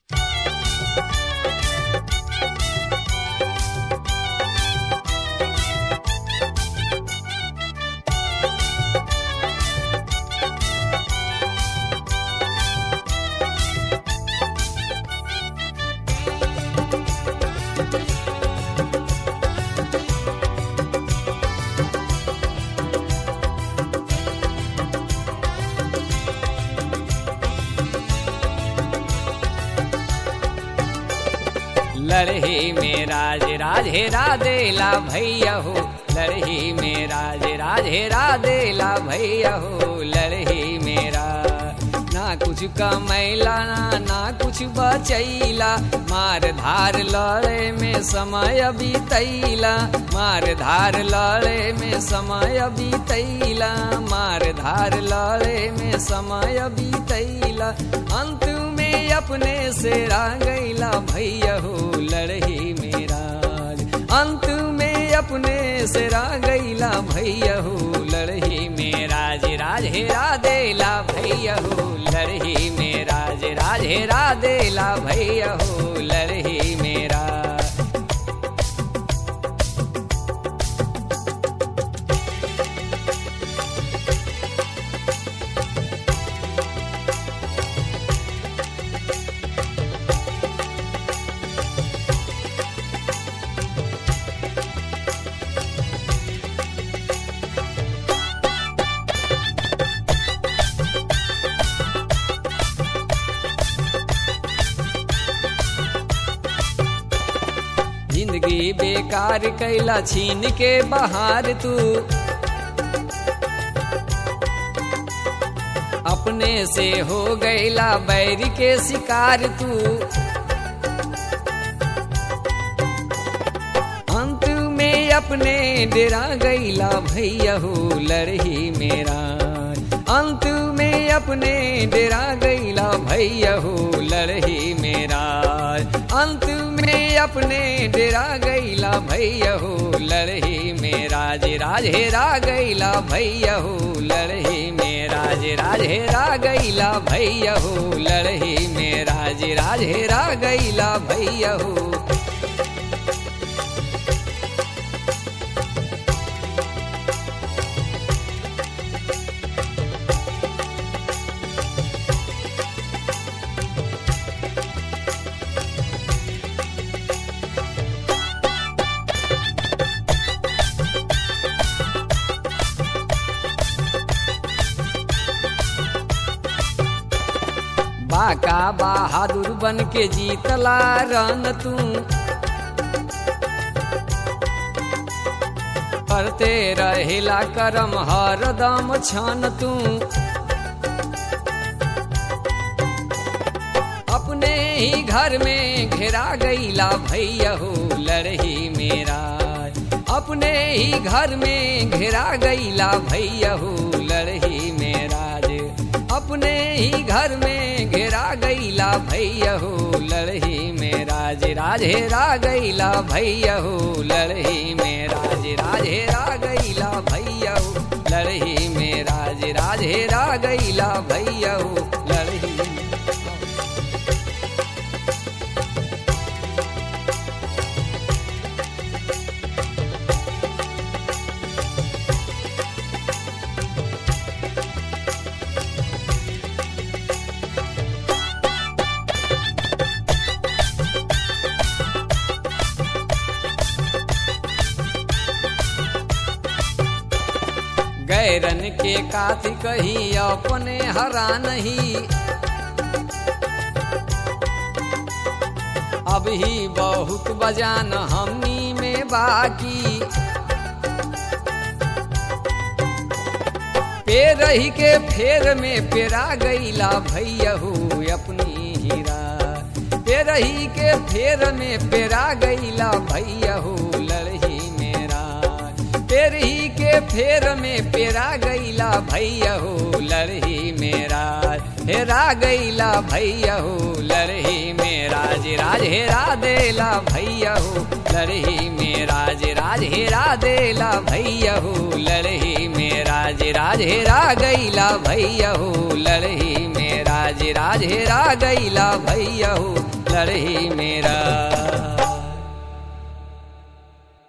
लड़ही में राज राज हेरा देला भैया हो, लड़ही में राज राज हेरा देला भैया हो, लड़ही मेरा ना कुछ कमैला ना कुछ बचैला, मार धार लड़े में समय बीतैला, मार धार लड़े में समय बीतैला, मार धार लड़े में समय बीतैला, अंत में अपने से रा गैला भैया हो, लड़ही मेरा अंत में अपने से रा गैला भैया हो, लड़ही में राज राज हेरा देला भैया हो, लड़ही में राज राज हेरा देला भैया हो, लड़ही मेरा। जिंदगी बेकार कैला छीन के बहार तू, अपने से हो गैला बैर के शिकार तू, अंत में अपने डेरा गैला भैया हो, लड़ही मेरा अंत में अपने डेरा गैला भैया हो, लड़ही मेरा अंत में अपने डेरा गैला भैया हो, लड़ही में राज राज हेरा गैला भैया हो, लड़ही में राज राज हेरा गैला भैया हो, लड़ही में राज राज हेरा गैला भैया हो। बाका बहादुर बन के जीतला रन तू, करते रहेला करम हरदम छन तू, अपने ही घर में घेरा गैला भैया हो, लड़ही मेरा अपने ही घर में घेरा गैला भैया हो, लड़ही मेरा अपने ही घर में घेरा गैला भैया हो, लड़ही में राज राज हेरा गैला भैया हो, लड़ही में राज राज हेरा गैला भैया हो, लड़ही में राज राज हेरा गैला भैया हो, लड़ही। गैरन के काथी कही अपने हरा नहीं, अब ही बहुत बजान हमनी में बाकी, पेरही के फेर में पेरा गैला भैया हो, अपनी हीरा पेरही के फेर में पेरा गैला भैया हो, लड़ही मेरा पेरही के फेर में पेरा गैला भैया हो, लड़ही मेरा हेरा गैला भैया हो, लड़ही में राज राज हेरा देला भैया हो, लड़ही में राज राज हेरा देला भैया हो, लड़ही में राज राज हेरा गैला भैया हो, लड़ही में राज राज राज हेरा गईला भैया हो लड़ही मेरा।